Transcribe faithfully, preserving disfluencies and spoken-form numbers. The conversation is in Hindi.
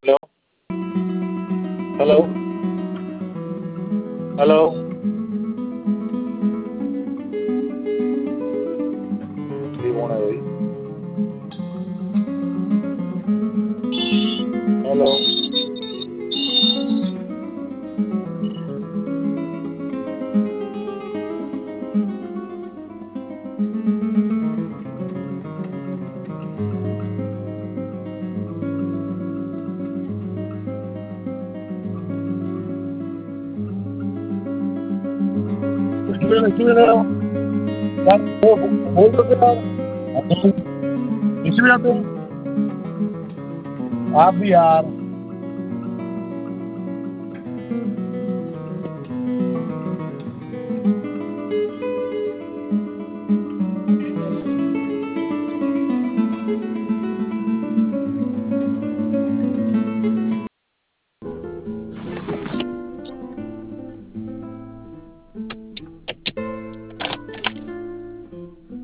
हेलो हेलो हेलो ये कौन है भाई? हेलो क्यों क्यों ले रहा हूँ यार? वो बोल दो फिर यार। आप किसी भी जाते हो आप भी यार।